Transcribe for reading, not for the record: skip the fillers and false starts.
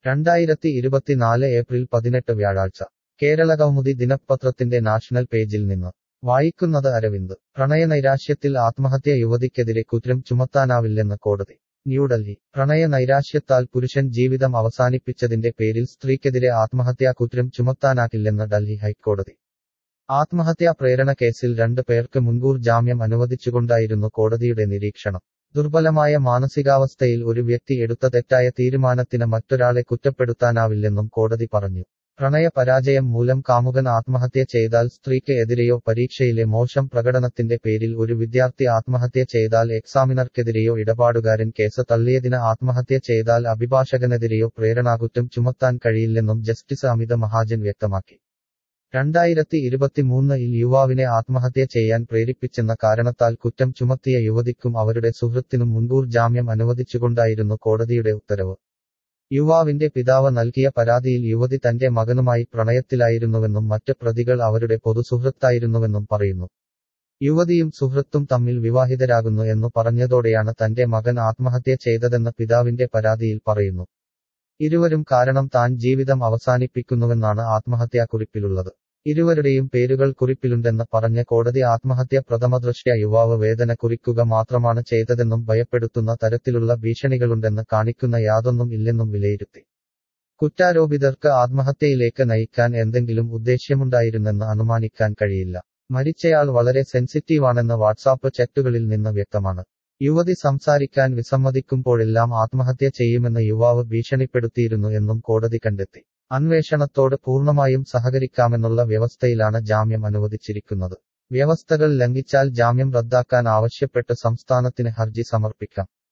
2024 April 18 വ്യാഴാഴ്ച കേരളകൗമുദി ദിനപത്രത്തിന്റെ national പേജിൽ നിന്ന് വായിക്കുന്നത് അരവിന്ദ്. പ്രണയനൈരാശ്യത്തിൽ ആത്മഹത്യ യുവതിക്കെതിരെ കുറ്റം ചുമത്താനാവില്ലെന്ന് കോടതി. ന്യൂഡൽഹി. പ്രണയനൈരാശ്യത്താൽ പുരുഷൻ ജീവിതം അവസാനിപ്പിച്ചതിന്റെ പേരിൽ സ്ത്രീക്കെതിരെ ആത്മഹത്യാ കുറ്റം ചുമത്താനാകില്ലെന്ന് ഡൽഹി ഹൈക്കോടതി. ആത്മഹത്യാ പ്രേരണ കേസിൽ 2 പേർക്ക് മുൻകൂർ ജാമ്യം അനുവദിച്ചുകൊണ്ടായിരുന്നു കോടതിയുടെ നിരീക്ഷണം. ദുർബലമായ മാനസികാവസ്ഥയിൽ ഒരു വ്യക്തി എടുത്ത തെറ്റായ തീരുമാനത്തിന് മറ്റൊരാളെ കുറ്റപ്പെടുത്താനാവില്ലെന്നും കോടതി പറഞ്ഞു. പ്രണയ പരാജയം മൂലം കാമുകൻ ആത്മഹത്യ ചെയ്താൽ സ്ത്രീക്ക് എതിരെയോ പരീക്ഷയിലെ മോശം പ്രകടനത്തിന്റെ പേരിൽ ഒരു വിദ്യാർത്ഥി ആത്മഹത്യ ചെയ്താൽ എക്സാമിനർക്കെതിരെയോ ഇടപാടുകാരൻ കേസ് തള്ളിയതിന് ആത്മഹത്യ ചെയ്താൽ അഭിഭാഷകനെതിരെയോ പ്രേരണാകുറ്റം ചുമത്താൻ കഴിയില്ലെന്നും ജസ്റ്റിസ് അമിത മഹാജൻ വ്യക്തമാക്കി. 2023-ൽ യുവാവിനെ ആത്മഹത്യ ചെയ്യാൻ പ്രേരിപ്പിച്ചെന്ന കാരണത്താൽ കുറ്റം ചുമത്തിയ യുവതിക്കും അവരുടെ സുഹൃത്തിനും മുൻകൂർ ജാമ്യം അനുവദിച്ചുകൊണ്ടായിരുന്നു കോടതിയുടെ ഉത്തരവ്. യുവാവിന്റെ പിതാവ് നൽകിയ പരാതിയിൽ യുവതി തന്റെ മകനുമായി പ്രണയത്തിലായിരുന്നുവെന്നും മറ്റ് പ്രതികൾ അവരുടെ പൊതുസുഹൃത്തായിരുന്നുവെന്നും പറയുന്നു. യുവതിയും സുഹൃത്തും തമ്മിൽ വിവാഹിതരാകുന്നു എന്നു പറഞ്ഞതോടെയാണ് തന്റെ മകൻ ആത്മഹത്യ ചെയ്തതെന്ന് പിതാവിന്റെ പരാതിയിൽ പറയുന്നു. ഇരുവരും കാരണം താൻ ജീവിതം അവസാനിപ്പിക്കുന്നുവെന്നാണ് ആത്മഹത്യാക്കുറിപ്പിലുള്ളത്. ഇരുവരുടെയും പേരുകൾ കുറിപ്പിലുണ്ടെന്ന് പറഞ്ഞ കോടതി ആത്മഹത്യ പ്രഥമദൃഷ്ട്യാ യുവാവ് വേദന കുറിക്കുക മാത്രമാണ് ചെയ്തതെന്നും ഭയപ്പെടുത്തുന്ന തരത്തിലുള്ള ഭീഷണികളുണ്ടെന്ന് കാണിക്കുന്ന യാതൊന്നും ഇല്ലെന്നും വിലയിരുത്തി. കുറ്റാരോപിതർക്ക് ആത്മഹത്യയിലേക്ക് നയിക്കാൻ എന്തെങ്കിലും ഉദ്ദേശ്യമുണ്ടായിരുന്നെന്ന് അനുമാനിക്കാൻ കഴിയില്ല. മരിച്ചയാൾ വളരെ സെൻസിറ്റീവാണെന്ന് വാട്സാപ്പ് ചാറ്റുകളിൽ നിന്ന് വ്യക്തമാണ്. യുവതി സംസാരിക്കാൻ വിസമ്മതിക്കുമ്പോഴെല്ലാം ആത്മഹത്യ ചെയ്യുമെന്ന് യുവാവ് ഭീഷണിപ്പെടുത്തിയിരുന്നു എന്നും കോടതി കണ്ടെത്തി. അന്വേഷണത്തോട് പൂർണ്ണമായും സഹകരിക്കാമെന്നുള്ള വ്യവസ്ഥയിലാണ് ജാമ്യം അനുവദിച്ചിരിക്കുന്നത്. വ്യവസ്ഥകൾ ലംഘിച്ചാൽ ജാമ്യം റദ്ദാക്കാൻ ആവശ്യപ്പെട്ട് സംസ്ഥാനത്തിന് ഹർജി സമർപ്പിക്കാം.